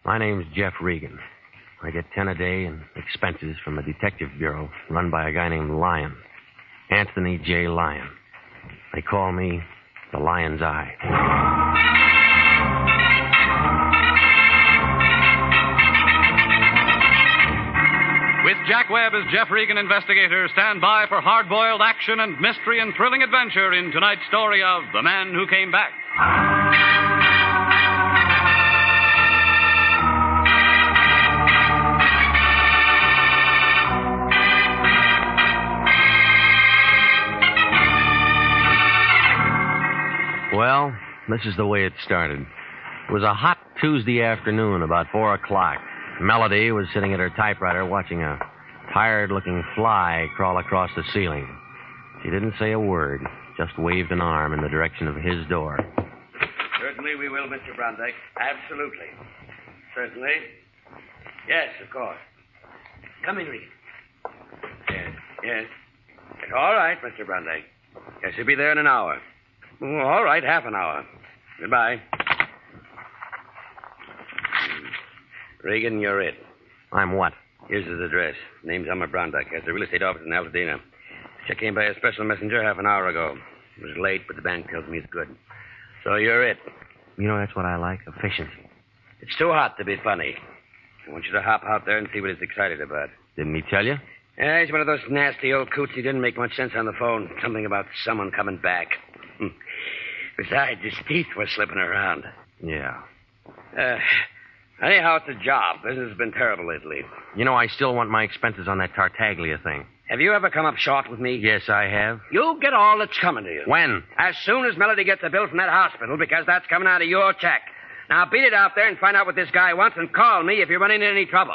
My name's Jeff Regan. I get 10 a day in expenses from a detective bureau run by a guy named Lyon. Anthony J. Lyon. They call me the Lion's Eye. With Jack Webb as Jeff Regan investigator, stand by for hard-boiled action and mystery and thrilling adventure in tonight's story of The Man Who Came Back. Well, this is the way it started. It was a hot Tuesday afternoon, about 4 o'clock. Melody was sitting at her typewriter watching a tired-looking fly crawl across the ceiling. She didn't say a word, just waved an arm in the direction of his door. Certainly we will, Mr. Brondike. Absolutely. Certainly. Yes, of course. Come in, Regan. Yes. All right, Mr. Brondike. Yes, he'll be there in an hour. Oh, all right, half an hour. Goodbye. Regan, you're it. I'm what? Here's his address. Name's Elmer Brondike. Has a real estate office in Altadena. Check came by a special messenger half an hour ago. It was late, but the bank tells me it's good. So you're it. You know, that's what I like, efficiency. It's too hot to be funny. I want you to hop out there and see what he's excited about. Didn't he tell you? Yeah, he's one of those nasty old coots. He didn't make much sense on the phone. Something about someone coming back. Besides, his teeth were slipping around. Yeah. Anyhow, it's a job. Business has been terrible lately. You know, I still want my expenses on that Tartaglia thing. Have you ever come up short with me? Yes, I have. You'll get all that's coming to you. When? As soon as Melody gets a bill from that hospital, because that's coming out of your check. Now, beat it out there and find out what this guy wants and call me if you're running into any trouble.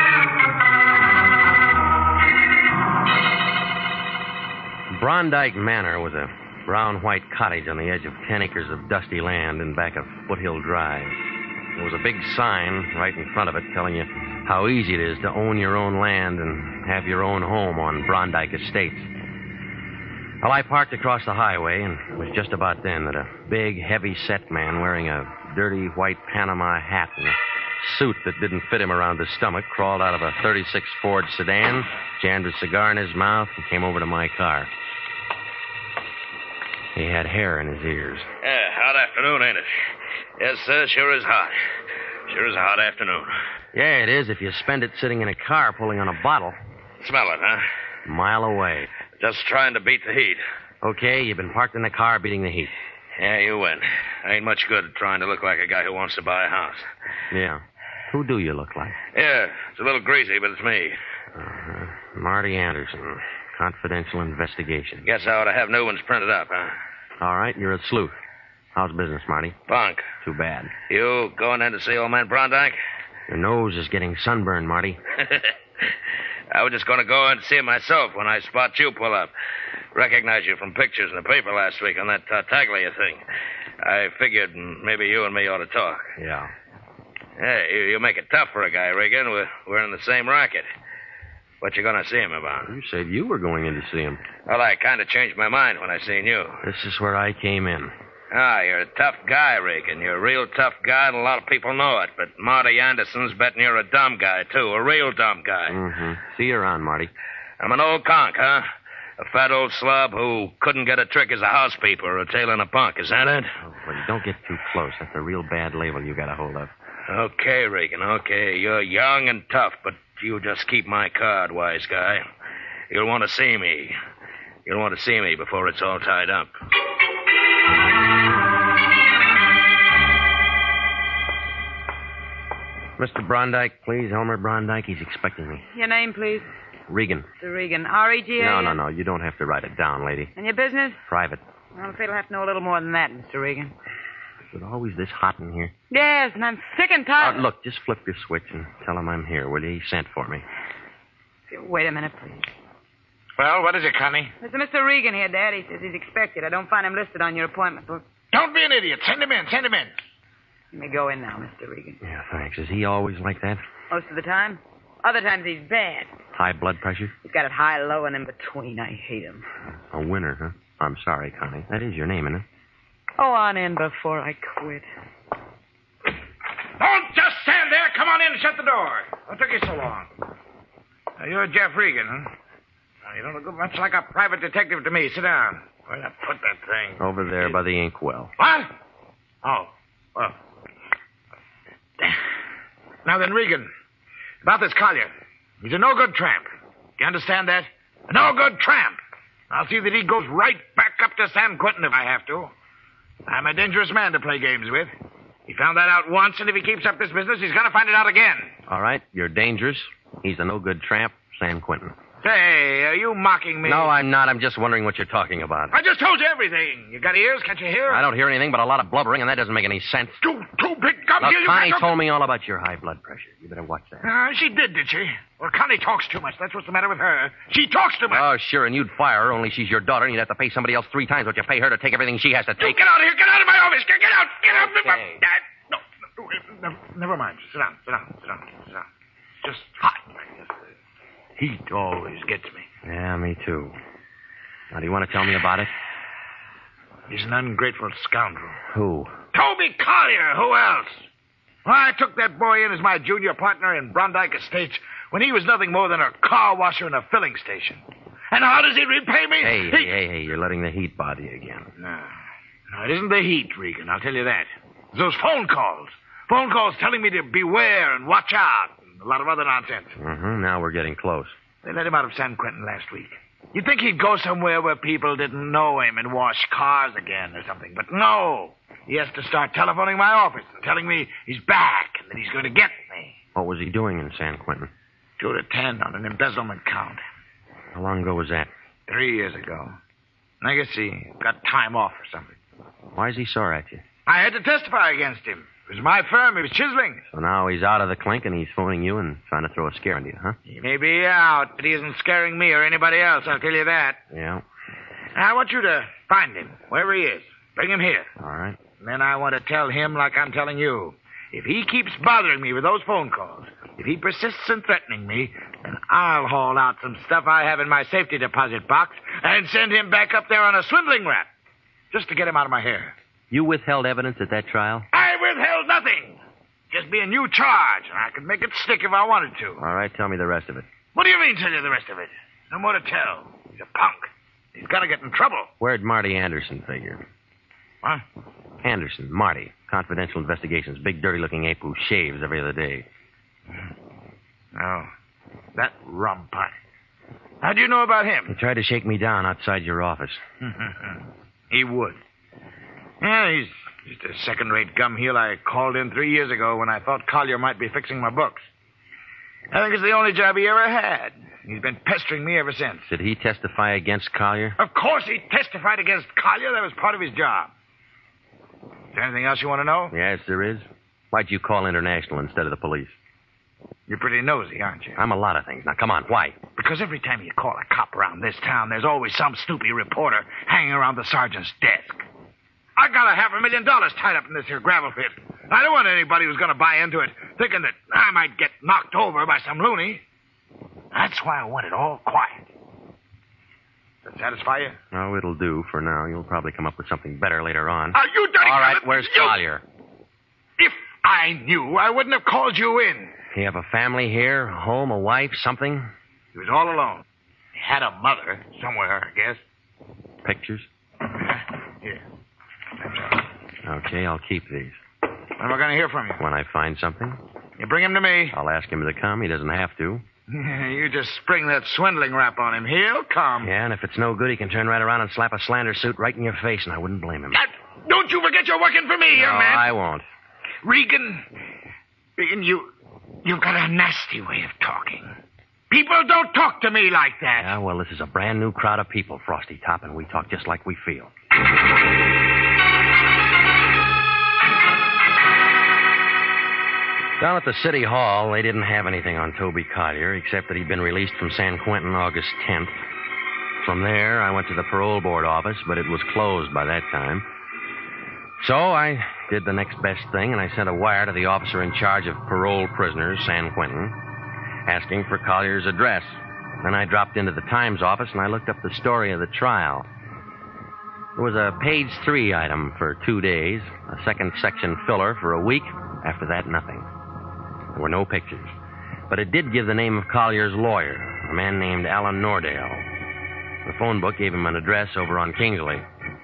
Brondike Manor was a brown-white cottage on the edge of 10 acres of dusty land in back of Foothill Drive. There was a big sign right in front of it telling you how easy it is to own your own land and have your own home on Brondike Estates. Well, I parked across the highway, and it was just about then that a big, heavy-set man wearing a dirty white Panama hat and a suit that didn't fit him around the stomach crawled out of a 36 Ford sedan, jammed a cigar in his mouth, and came over to my car. He had hair in his ears. Yeah, hot afternoon, ain't it? Yes, sir, sure is hot. Sure is a hot afternoon. Yeah, it is if you spend it sitting in a car pulling on a bottle. Smell it, huh? A mile away. Just trying to beat the heat. Okay, you've been parked in the car beating the heat. Yeah, you win. Ain't much good trying to look like a guy who wants to buy a house. Yeah. Who do you look like? Yeah, it's a little greasy, but it's me. Marty Anderson. Confidential investigation. Guess I ought to have new ones printed up, huh? All right, you're a sleuth. How's business, Marty? Bunk. Too bad. You going in to see old man Brondike? Your nose is getting sunburned, Marty. I was just going to go in and see him myself when I spot you pull up. Recognize you from pictures in the paper last week on that Tartaglia thing. I figured maybe you and me ought to talk. Yeah. Hey, you make it tough for a guy, Regan. We're in the same racket. What you going to see him about? You said you were going in to see him. Well, I kind of changed my mind when I seen you. This is where I came in. Ah, you're a tough guy, Regan. You're a real tough guy, and a lot of people know it. But Marty Anderson's betting you're a dumb guy, too. A real dumb guy. Mm-hmm. See you around, Marty. I'm an old conk, huh? A fat old slob who couldn't get a trick as a housekeeper or a tail in a punk. Is that it? Oh, well, don't get too close. That's a real bad label you got a hold of. Okay, Regan, okay. You're young and tough, but you just keep my card, wise guy. You'll want to see me. You'll want to see me before it's all tied up. Mr. Brondike, please. Elmer Brondike. He's expecting me. Your name, please? Regan. Mr. Regan. R-E-G-A? No. You don't have to write it down, lady. And your business? Private. Well, I'm afraid I'll have to know a little more than that, Mr. Regan. Is it always this hot in here? Yes, and I'm sick and tired. Look, just flip your switch and tell him I'm here, will you? He sent for me. Wait a minute, please. Well, what is it, Connie? There's a Mr. Regan here, Dad. He says he's expected. I don't find him listed on your appointment book. Don't be an idiot. Send him in. Let me go in now, Mr. Regan. Yeah, thanks. Is he always like that? Most of the time. Other times he's bad. High blood pressure? He's got it high, low, and in between. I hate him. A winner, huh? I'm sorry, Connie. That is your name, isn't it? Oh, on in before I quit. Don't just stand there. Come door. What took you so long? You're Jeff Regan, huh? You don't look much like a private detective to me. Sit down. Where'd I put that thing? Over there by the inkwell. What? Oh, well. Now then, Regan, about this Collier. He's a no-good tramp. Do you understand that? A no-good tramp. I'll see that he goes right back up to San Quentin if I have to. I'm a dangerous man to play games with. He found that out once, and if he keeps up this business, he's going to find it out again. All right, you're dangerous. He's a no-good tramp, San Quentin. Say, are you mocking me? No, I'm not. I'm just wondering what you're talking about. I just told you everything. You got ears? Can't you hear? I don't hear anything but a lot of blubbering, and that doesn't make any sense. Two big gums Look, here. Connie told me all about your high blood pressure. You better watch that. She did she? Well, Connie talks too much. That's what's the matter with her. She talks too much. Oh, sure, and you'd fire her, only she's your daughter, and you'd have to pay somebody else 3 times what you pay her to take everything she has to You take. get out of here. Get out of my office. Get out. Get out. Okay. No, never mind. Sit down. It's just hot. Heat always gets me. Yeah, me too. Now, do you want to tell me about it? He's an ungrateful scoundrel. Who? Toby Collier. Who else? Well, I took that boy in as my junior partner in Brondike Estates when he was nothing more than a car washer in a filling station. And how does he repay me? Hey, you're letting the heat bother you again. No, it isn't the heat, Regan. I'll tell you that. It's those phone calls. Phone calls telling me to beware and watch out. And a lot of other nonsense. Now we're getting close. They let him out of San Quentin last week. You'd think he'd go somewhere where people didn't know him and wash cars again or something. But no. He has to start telephoning my office and telling me he's back and that he's going to get me. What was he doing in San Quentin? 2 to 10 on an embezzlement count. How long ago was that? 3 years ago. I guess he got time off or something. Why is he sore at you? I had to testify against him. It was my firm. He was chiseling. So now he's out of the clink and he's phoning you and trying to throw a scare into you, huh? He may be out, but he isn't scaring me or anybody else, I'll tell you that. Yeah. I want you to find him, wherever he is. Bring him here. All right. And then I want to tell him like I'm telling you. If he keeps bothering me with those phone calls, if he persists in threatening me, then I'll haul out some stuff I have in my safety deposit box and send him back up there on a swindling rap. Just to get him out of my hair. You withheld evidence at that trial? I withheld nothing. Just be a new charge, and I could make it stick if I wanted to. All right, tell me the rest of it. What do you mean, tell you the rest of it? No more to tell. He's a punk. He's got to get in trouble. Where'd Marty Anderson figure? What? Anderson, Marty. Confidential Investigations. Big, dirty-looking ape who shaves every other day. Oh, that rum pot. How do you know about him? He tried to shake me down outside your office. He would. Yeah, he's just a second-rate gum heel I called in 3 years ago when I thought Collier might be fixing my books. I think it's the only job he ever had. He's been pestering me ever since. Did he testify against Collier? Of course he testified against Collier. That was part of his job. Is there anything else you want to know? Yes, there is. Why'd you call International instead of the police? You're pretty nosy, aren't you? I'm a lot of things. Now, come on, why? Because every time you call a cop around this town, there's always some snoopy reporter hanging around the sergeant's desk. I got $500,000 tied up in this here gravel pit. I don't want anybody who's going to buy into it thinking that I might get knocked over by some loony. That's why I want it all quiet. Does that satisfy you? Oh, it'll do for now. You'll probably come up with something better later on. Are you dirty? All right, where's Collier? If I knew, I wouldn't have called you in. You have a family here, a home, a wife, something? He was all alone. He had a mother somewhere, I guess. Pictures? Here. Okay, I'll keep these. When am I going to hear from you? When I find something, You bring him to me. I'll ask him to come. He doesn't have to. You just spring that swindling rap on him. He'll come. Yeah, and if it's no good, he can turn right around and slap a slander suit right in your face, and I wouldn't blame him. Don't you forget you're working for me, young man. I won't. Regan, you've got a nasty way of talking. People don't talk to me like that. Yeah, well, this is a brand new crowd of people, Frosty Top, and we talk just like we feel. Down at the city hall, they didn't have anything on Toby Collier, except that he'd been released from San Quentin August 10th. From there, I went to the parole board office, but it was closed by that time. So I did the next best thing, and I sent a wire to the officer in charge of parole prisoners, San Quentin, asking for Collier's address. Then I dropped into the Times office, and I looked up the story of the trial. There was a page 3 item for 2 days, a second section filler for a week. After that, nothing. There were no pictures. But it did give the name of Collier's lawyer, a man named Alan Nordale. The phone book gave him an address over on Kingsley.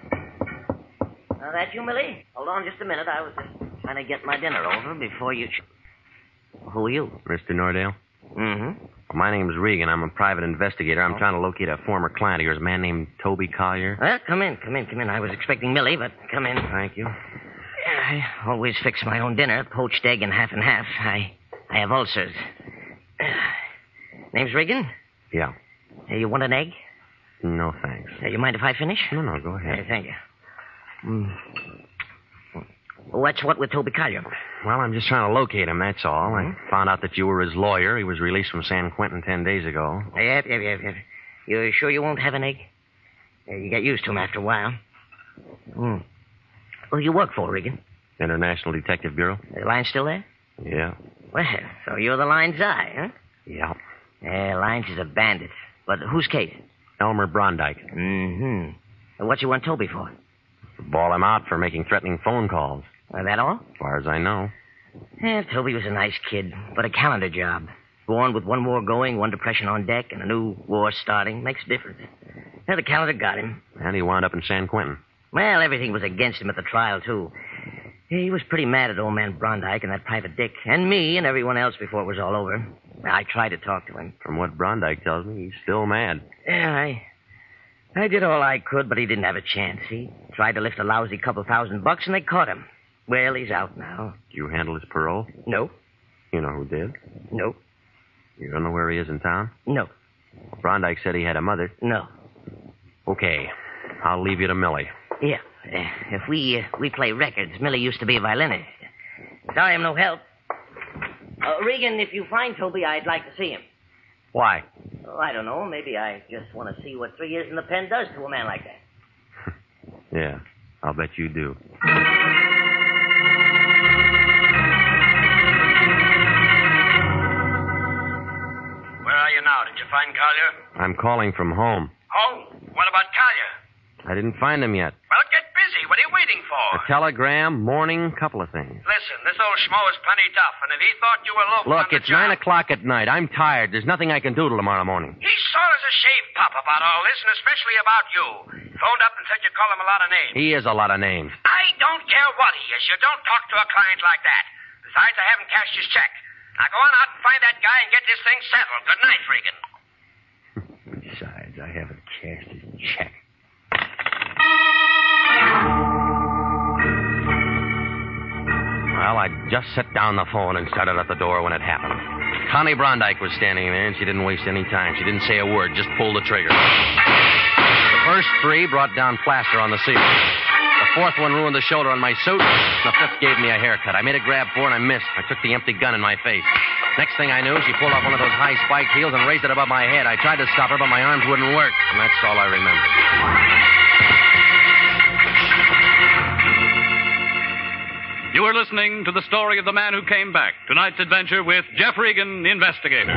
That you, Millie? Hold on just a minute. I was just trying to get my dinner over before you... Who are you? Mr. Nordale? Mm-hmm. My name's Regan. I'm a private investigator. I'm trying to locate a former client of yours, a man named Toby Collier. Well, come in. I was expecting Millie, but come in. Thank you. I always fix my own dinner, poached egg and half. I have ulcers. Name's Regan? Yeah. You want an egg? No, thanks. You mind if I finish? No, go ahead. Thank you. What's what with Toby Collier? Well, I'm just trying to locate him, that's all. I found out that you were his lawyer. He was released from San Quentin 10 days ago. Yep. You sure you won't have an egg? You get used to him after a while. Who you work for, Regan? International Detective Bureau? The line still there? Yeah. Well, so you're the line's eye, huh? Yeah. Lines is a bandit. But whose case? Elmer Brondike. Mm-hmm. What you want Toby for? Ball him out for making threatening phone calls. That all? As far as I know. Toby was a nice kid, but a calendar job. Born with one war going, one depression on deck, and a new war starting. Makes a difference. The calendar got him. And he wound up in San Quentin. Well, everything was against him at the trial, too. He was pretty mad at old man Brondike and that Private Dick, and me and everyone else before it was all over. I tried to talk to him. From what Brondike tells me, he's still mad. Yeah, I did all I could, but he didn't have a chance. He tried to lift a lousy couple $1,000, and they caught him. Well, he's out now. Did you handle his parole? No. You know who did? No. You don't know where he is in town? No. Brondike said he had a mother. No. Okay. I'll leave you to Millie. Yeah. If we play records, Millie used to be a violinist. Sorry I'm no help. Regan, if you find Toby, I'd like to see him. Why? Oh, I don't know. Maybe I just want to see what 3 years in the pen does to a man like that. Yeah, I'll bet you do. Where are you now? Did you find Collier? I'm calling from home. Home? What about Collier? I didn't find him yet. Well, get busy. What are you waiting for? A telegram, morning, couple of things. Listen, this old schmo is plenty tough, and if he thought you were loafing Look, on the it's job... 9 o'clock at night. I'm tired. There's nothing I can do till tomorrow morning. He's sore as a shaved pup about all this, and especially about you. Phoned up and said you call him a lot of names. He is a lot of names. I don't care what he is. You don't talk to a client like that. Besides, I haven't cashed his check. Now go on out and find that guy and get this thing settled. Good night, Regan. Besides, I haven't cashed his check. Well, I just set down the phone and started at the door when it happened. Connie Brondike was standing there, and she didn't waste any time. She didn't say a word, just pulled the trigger. The first 3 brought down plaster on the ceiling. The 4th one ruined the shoulder on my suit. The 5th gave me a haircut. I made a grab for and I missed. I took the empty gun in my face. Next thing I knew, she pulled off one of those high spiked heels and raised it above my head. I tried to stop her, but my arms wouldn't work. And that's all I remember. You are listening to the story of the man who came back. Tonight's adventure with Jeff Regan, investigator.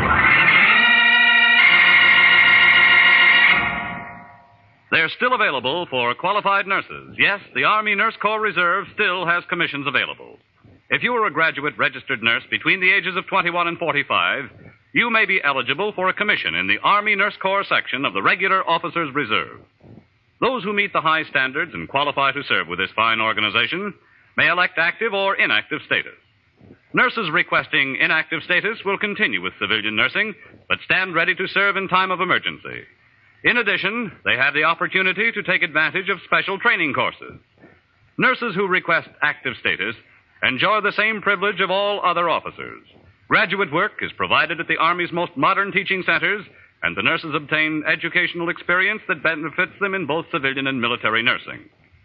They're still available for qualified nurses. Yes, the Army Nurse Corps Reserve still has commissions available. If you are a graduate registered nurse between the ages of 21 and 45, you may be eligible for a commission in the Army Nurse Corps section of the Regular Officers Reserve. Those who meet the high standards and qualify to serve with this fine organization may elect active or inactive status. Nurses requesting inactive status will continue with civilian nursing, but stand ready to serve in time of emergency. In addition, they have the opportunity to take advantage of special training courses. Nurses who request active status enjoy the same privilege of all other officers. Graduate work is provided at the Army's most modern teaching centers, and the nurses obtain educational experience that benefits them in both civilian and military nursing.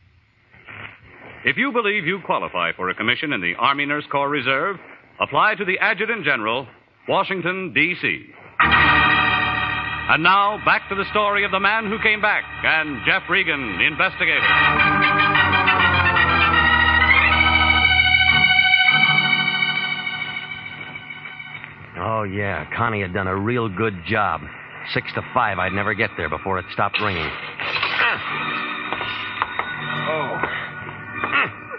If you believe you qualify for a commission in the Army Nurse Corps Reserve, apply to the Adjutant General, Washington, D.C. And now, back to the story of the man who came back and Jeff Regan, investigator. Oh, yeah. Connie had done a real good job. 6 to 5, I'd never get there before it stopped ringing. Oh.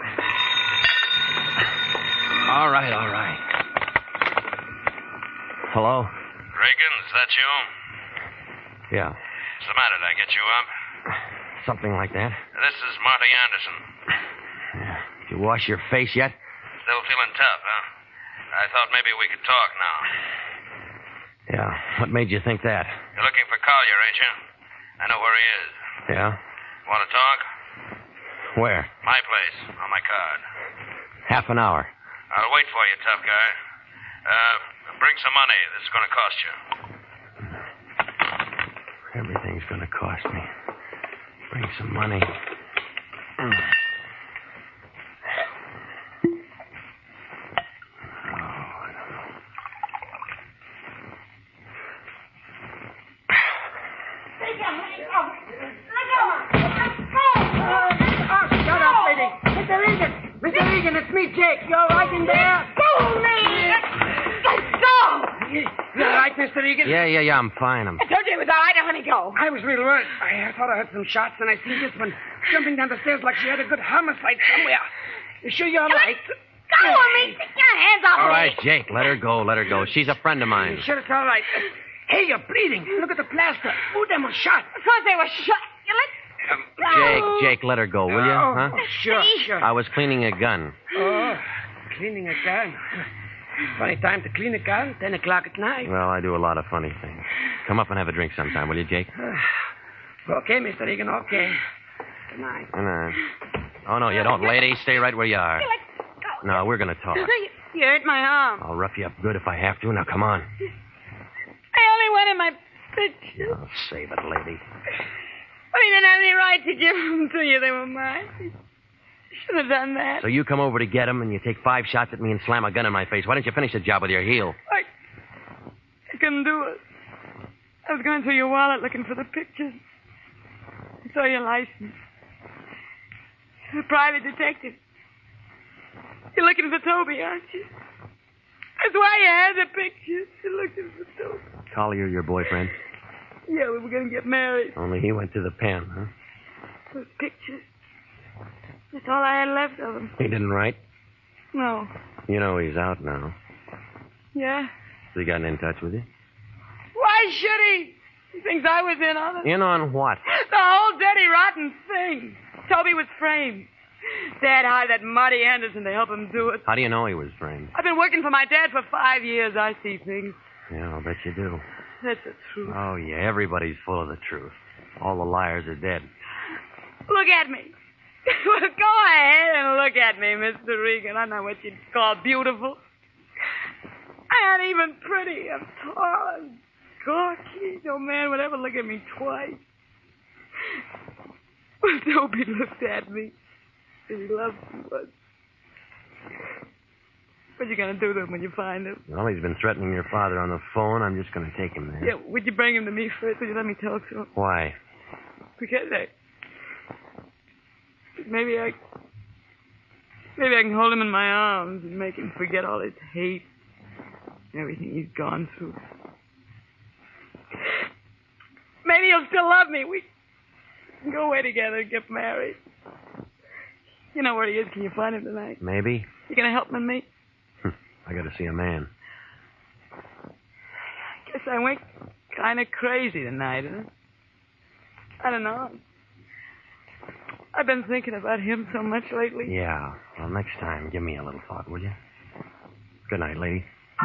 All right. Hello? Reagan, is that you? Yeah, What's the matter? Did I get you up? something like that. This is Marty Anderson. Did you wash your face yet? Still feeling tough, huh? I thought maybe we could talk now. Yeah. What made you think that? You're looking for Collier, ain't you? I know where he is. Yeah? Want to talk? Where? My place, on my card. Half an hour. I'll wait for you, tough guy. Bring some money. This is going to cost you. Everything's going to cost me. Bring some money. Mr. Regan, it's me, Jake. You all right in there? Go, me! Go! You all right, Mr. Regan? Yeah, I'm fine. I told you it was all right. Now, honey, go. I was real worried. I thought I heard some shots, and I seen this one jumping down the stairs like she had a good homicide somewhere. You sure you're all right? Go on me. Take your hands off All me. right, Jake, let her go. She's a friend of mine. You sure it's all right? Hey, you're bleeding. Look at the plaster. Who them was shot? Of course they were shot. You let... Jake, let her go, will you? Huh? Sure. I was cleaning a gun. Oh, cleaning a gun. Funny time to clean a gun, 10 o'clock at night. Well, I do a lot of funny things. Come up and have a drink sometime, will you, Jake? Okay, Mr. Regan, okay. Good night. No. Oh, no, you don't, lady. Stay right where you are. No, we're going to talk. You hurt my arm. I'll rough you up good if I have to. Now, come on. I only wanted my pictures. Oh, save it, lady. I didn't have any right to give them to you. They were mine. Should have done that. So you come over to get them, and you take 5 shots at me and slam a gun in my face. Why don't you finish the job with your heel? I couldn't do it. I was going through your wallet looking for the pictures. I saw your license. You're a private detective. You're looking for Toby, aren't you? That's why you had the pictures. You're looking for Toby. Collier, your boyfriend? Yeah, we were going to get married. Only he went to the pen, huh? Those pictures. That's all I had left of him. He didn't write? No. You know he's out now. Yeah? Has he gotten in touch with you? Why should he? He thinks I was in on it. In on what? The whole dirty, rotten thing. Toby was framed. Dad hired that Marty Anderson to help him do it. How do you know he was framed? I've been working for my dad for 5 years. I see things. Yeah, I'll bet you do. That's the truth. Oh, yeah, everybody's full of the truth. All the liars are dead. Look at me. Well, go ahead and look at me, Mr. Regan. I'm not what you'd call beautiful. I ain't even pretty. I'm tall and gawky. No man would ever look at me twice. Well, Toby looked at me. He loved me once. What you gonna do to him when you find him? Well, he's been threatening your father on the phone. I'm just going to take him there. Yeah, would you bring him to me first? Would you let me talk to him? Why? Because maybe I can hold him in my arms and make him forget all his hate, everything he's gone through. Maybe he'll still love me. We can go away together and get married. You know where he is. Can you find him tonight? Maybe. You gonna help me, mate? I got to see a man. Guess I went kind of crazy tonight, huh? I don't know. I've been thinking about him so much lately. Yeah. Well, next time, give me a little thought, will you? Good night, lady.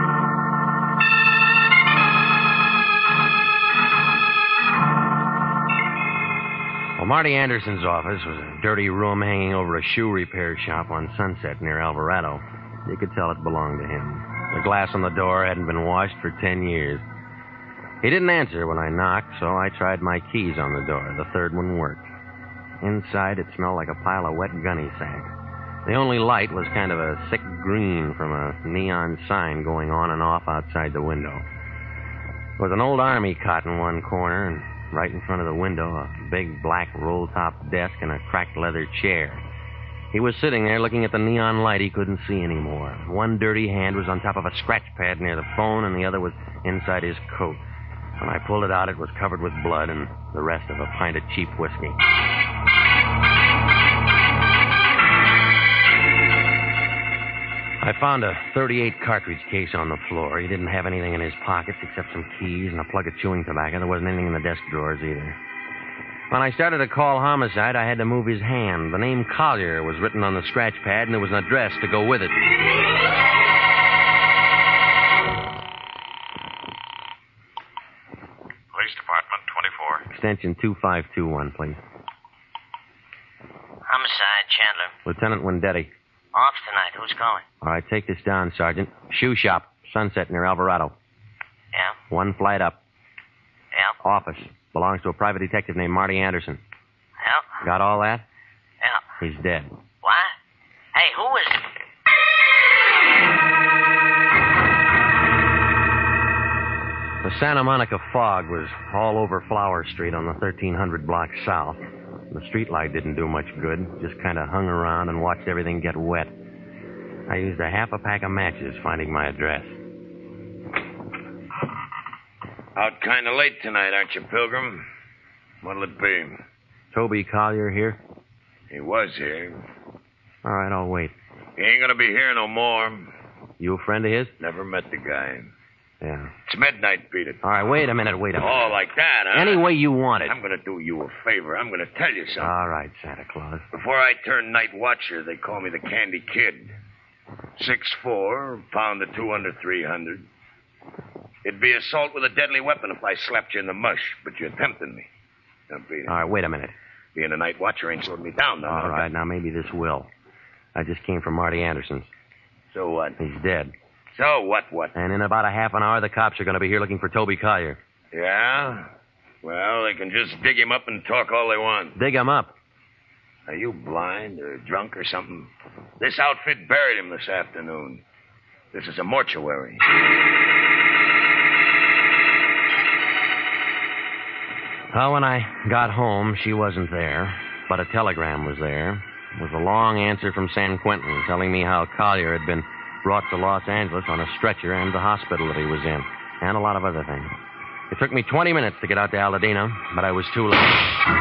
Well, Marty Anderson's office was a dirty room hanging over a shoe repair shop on Sunset near Alvarado. You could tell it belonged to him. The glass on the door hadn't been washed for 10 years. He didn't answer when I knocked, so I tried my keys on the door. The third one worked. Inside, it smelled like a pile of wet gunny sacks. The only light was kind of a sick green from a neon sign going on and off outside the window. There was an old army cot in one corner, and right in front of the window, a big black roll-top desk and a cracked leather chair. He was sitting there looking at the neon light he couldn't see anymore. One dirty hand was on top of a scratch pad near the phone, and the other was inside his coat. When I pulled it out, it was covered with blood and the rest of a pint of cheap whiskey. I found a .38 cartridge case on the floor. He didn't have anything in his pockets except some keys and a plug of chewing tobacco. There wasn't anything in the desk drawers either. When I started to call homicide, I had to move his hand. The name Collier was written on the scratch pad, and there was an address to go with it. Police Department, 24. Extension 2521, please. Homicide, Chandler. Lieutenant Wendetti. Off tonight. Who's calling? All right, take this down, Sergeant. Shoe shop, Sunset near Alvarado. Yeah? One flight up. Yeah? Office. Belongs to a private detective named Marty Anderson. Yeah? Got all that? Yeah. He's dead. What? Hey, who is it? The Santa Monica fog was all over Flower Street on the 1300 block south. The streetlight didn't do much good. Just kind of hung around and watched everything get wet. I used a half a pack of matches finding my address. Out kind of late tonight, aren't you, Pilgrim? What'll it be? Toby Collier here? He was here. All right, I'll wait. He ain't gonna be here no more. You a friend of his? Never met the guy. Yeah. It's midnight, beat it. All right, wait a minute. Oh, like that, huh? Any way you want it. I'm gonna do you a favor. I'm gonna tell you something. All right, Santa Claus. Before I turned night watcher, they call me the Candy Kid. 6'4", pound the 2 under 300. It'd be assault with a deadly weapon if I slapped you in the mush, but you're tempting me. Now, beat it. All right, wait a minute. Being a night watcher ain't slowed me down, though. All right, now maybe this will. I just came from Marty Anderson's. So what? He's dead. So what? And in about a half an hour, the cops are going to be here looking for Toby Collier. Yeah? Well, they can just dig him up and talk all they want. Dig him up. Are you blind or drunk or something? This outfit buried him this afternoon. This is a mortuary. Well, when I got home, she wasn't there, but a telegram was there. It was a long answer from San Quentin telling me how Collier had been brought to Los Angeles on a stretcher and the hospital that he was in, and a lot of other things. It took me 20 minutes to get out to Aladino, but I was too late.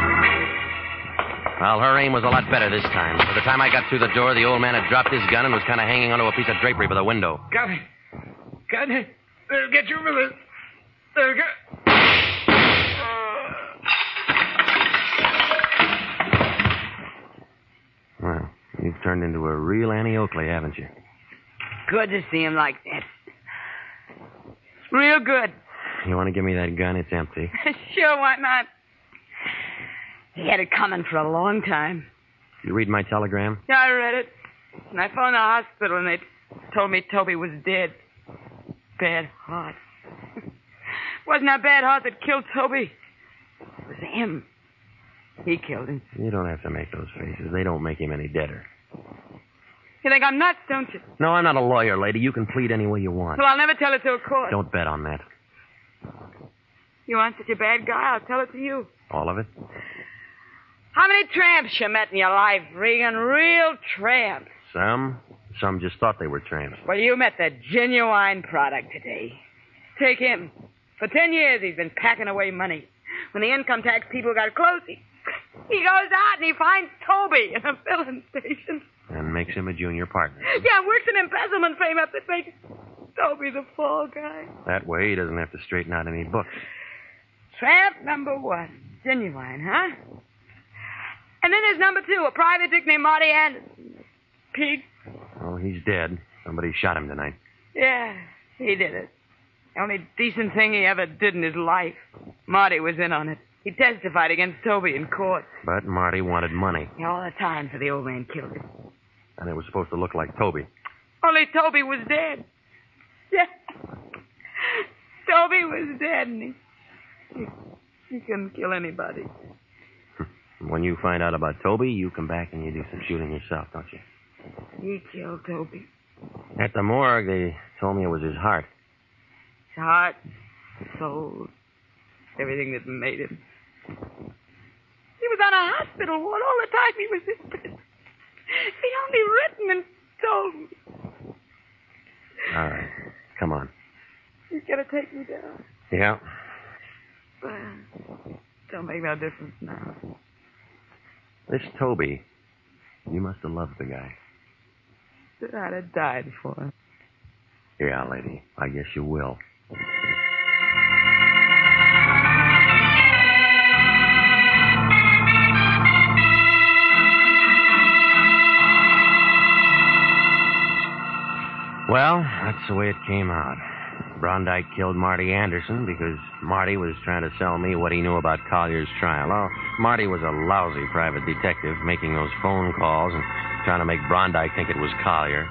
Well, her aim was a lot better this time. By the time I got through the door, the old man had dropped his gun and was kind of hanging onto a piece of drapery by the window. Got it. They'll get you for this. They'll get... Well, you've turned into a real Annie Oakley, haven't you? Good to see him like that. Real good. You want to give me that gun? It's empty. Sure, why not? He had it coming for a long time. You read my telegram? Yeah, I read it. And I phoned the hospital, and they told me Toby was dead. Bad heart. Wasn't that bad heart that killed Toby? It was him. He killed him. You don't have to make those faces. They don't make him any deader. You think I'm nuts, don't you? No, I'm not a lawyer, lady. You can plead any way you want. Well, I'll never tell it to a court. Don't bet on that. You aren't such a bad guy. I'll tell it to you. All of it? How many tramps you met in your life, Regan? Real tramps. Some. Some just thought they were tramps. Well, you met the genuine product today. Take him. For 10 years, he's been packing away money. When the income tax people got close, he goes out and he finds Toby in a filling station. And makes him a junior partner. Yeah, works an embezzlement frame up that makes Toby the fall guy. That way he doesn't have to straighten out any books. Tramp number one. Genuine, huh? And then there's number two, a private dick named Marty Anderson. Pig. Oh, he's dead. Somebody shot him tonight. Yeah, he did it. The only decent thing he ever did in his life. Marty was in on it. He testified against Toby in court. But Marty wanted money. All the time for the old man killed him. And it was supposed to look like Toby. Only Toby was dead. Yeah. Toby was dead, and he couldn't kill anybody. When you find out about Toby, you come back and you do some shooting yourself, don't you? He killed Toby. At the morgue, they told me it was his heart. His heart, his soul, everything that made him. He was on a hospital ward all the time he was in prison. He'd only written and told me. All right. Come on. He's going to take me down. Yeah. Well, don't make no difference now. This Toby, you must have loved the guy. that I'd have died for. Yeah, lady. I guess you will. Well, that's the way it came out. Brondike killed Marty Anderson because Marty was trying to sell me what he knew about Collier's trial. Oh, Marty was a lousy private detective making those phone calls and trying to make Brondike think it was Collier.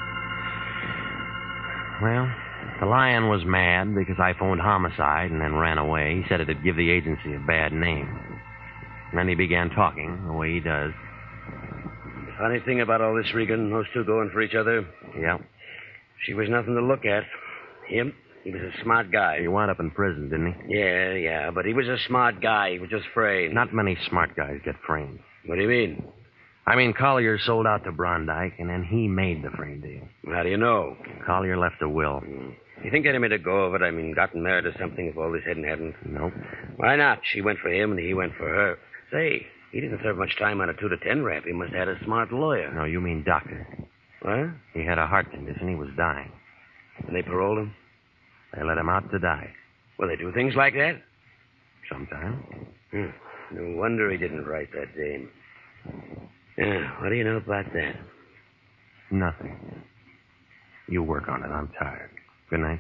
Well, the Lion was mad because I phoned homicide and then ran away. He said it'd give the agency a bad name. And then he began talking the way he does. Funny thing about all this, Regan, those two going for each other. Yeah. She was nothing to look at. Him, he was a smart guy. He wound up in prison, didn't he? Yeah, but he was a smart guy. He was just framed. Not many smart guys get framed. What do you mean? I mean, Collier sold out to Brondike, and then he made the frame deal. How do you know? Collier left a will. You think they'd have made a go of it? I mean, gotten married or something if all this hadn't happened? Nope. Why not? She went for him and he went for her. Say, he didn't serve much time on a 2 to 10 rap. He must have had a smart lawyer. No, you mean doctor. What? He had a heart condition. He was dying. And they paroled him? They let him out to die. Well, they do things like that? Sometime. No wonder he didn't write that dame. Yeah, what do you know about that? Nothing. You work on it. I'm tired. Good night.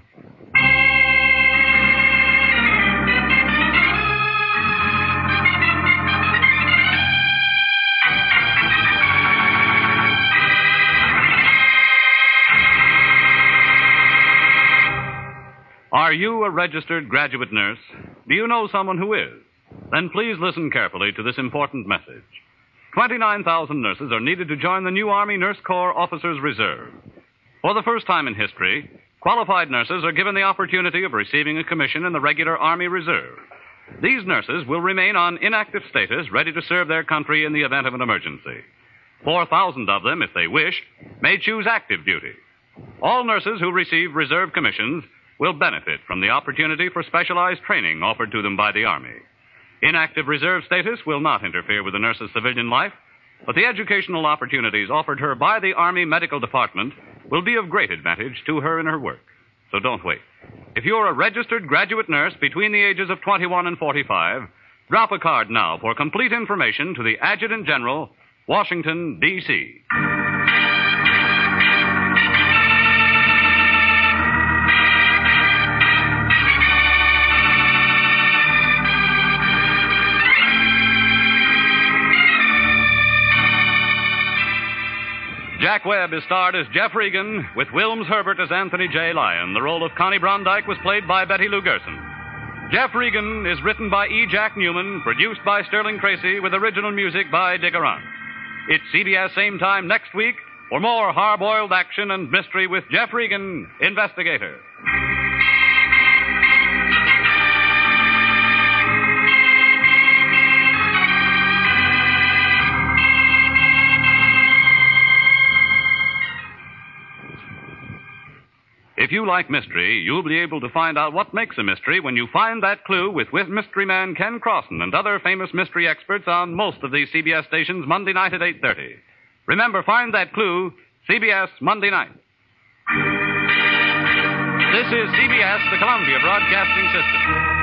Are you a registered graduate nurse? Do you know someone who is? Then please listen carefully to this important message. 29,000 nurses are needed to join the new Army Nurse Corps Officers Reserve. For the first time in history, qualified nurses are given the opportunity of receiving a commission in the regular Army Reserve. These nurses will remain on inactive status, ready to serve their country in the event of an emergency. 4,000 of them, if they wish, may choose active duty. All nurses who receive reserve commissions will benefit from the opportunity for specialized training offered to them by the Army. Inactive reserve status will not interfere with the nurse's civilian life, but the educational opportunities offered her by the Army Medical Department will be of great advantage to her in her work. So don't wait. If you're a registered graduate nurse between the ages of 21 and 45, drop a card now for complete information to the Adjutant General, Washington, D.C. Jack Webb is starred as Jeff Regan, with Wilms Herbert as Anthony J. Lyon. The role of Connie Brondike was played by Betty Lou Gerson. Jeff Regan is written by E. Jack Newman, produced by Sterling Tracy, with original music by Dick Arant. It's CBS same time next week for more hard-boiled action and mystery with Jeff Regan, Investigator. If you like mystery, you'll be able to find out what makes a mystery when you find that clue with mystery man Ken Crossan and other famous mystery experts on most of these CBS stations Monday night at 8:30. Remember, find that clue, CBS Monday night. This is CBS, the Columbia Broadcasting System.